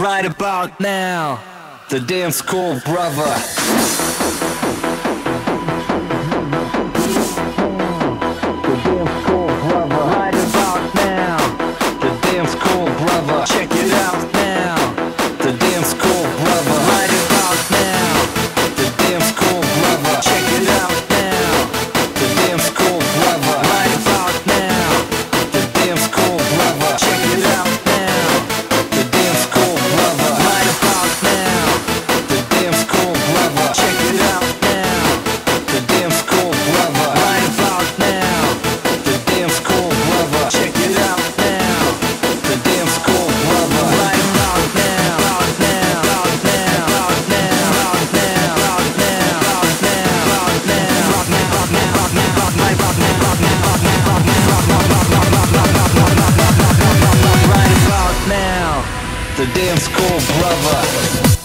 right about now, the dance cool brother. Check it out now, the dance cool brother. Right about now, the dance cool brother. Check it out now, the dance cool brother. Right about now, the dance cool brother. Check it out now, the dance cool brother. Right about now, the dance cool brother. Check it out now, the dance cool brother. Right about now, the dance cool brother. Check it out now, the dance cool. The dance cool brother.